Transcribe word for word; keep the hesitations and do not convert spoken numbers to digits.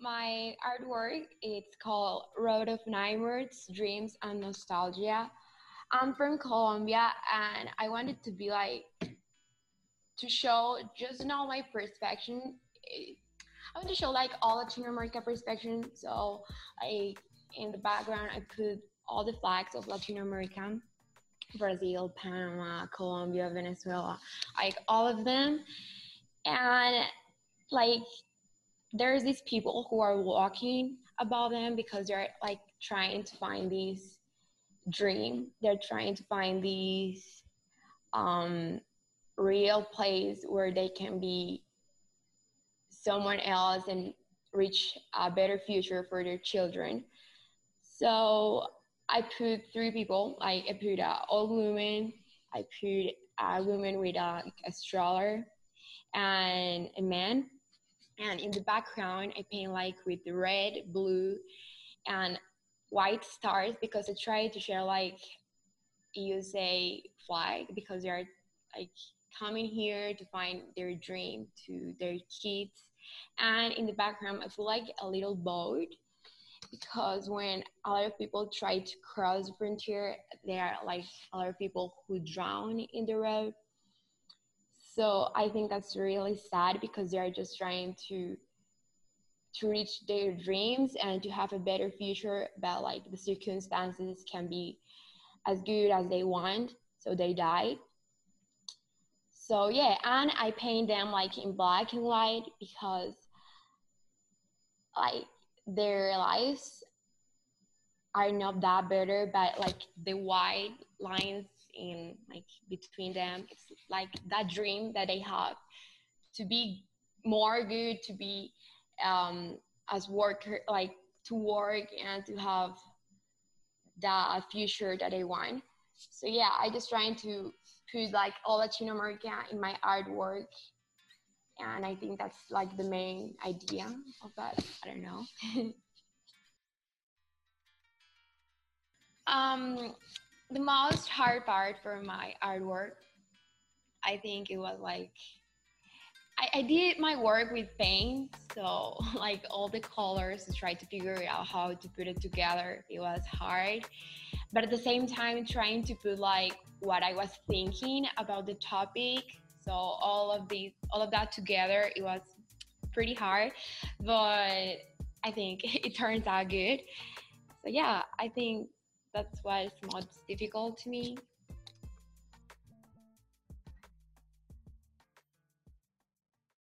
My artwork, it's called Road of Nightmares, Dreams and Nostalgia. I'm from Colombia and I wanted to be like to show just not my perspective. eh, I want to show like all Latin America perspective. So like in the background I put all the flags of Latin America, Brazil, Panama, Colombia, Venezuela, like all of them. And like there's these people who are walking about them because they're like trying to find these dream. They're trying to find these um, real place where they can be someone else and reach a better future for their children. So I put three people. Like I put an old woman, I put a woman with a, a stroller, and a man. And in the background, I paint like with red, blue, and white stars because I try to share like U S A flag because they are like coming here to find their dream to their kids. And in the background, I feel like a little boat because when a lot of people try to cross the frontier, there are like a lot of people who drown in the road. So I think that's really sad because they are just trying to to reach their dreams and to have a better future, but like the circumstances can be as good as they want, so they die. So yeah, and I paint them like in black and white because like their lives are not that better, but like the white lines in like between them, it's like that dream that they have to be more good, to be um, as worker, like to work and to have the future that they want. So yeah, I just trying to put like all Latin America in my artwork, and I think that's like the main idea of that. I don't know. um, the most hard part for my artwork, I think it was like I, I did my work with paint, so like all the colors to try to figure out how to put it together. It was hard, but at the same time trying to put like what I was thinking about the topic. So all of the all of that together, it was pretty hard, but I think it turns out good. So yeah, I think that's what is most difficult to me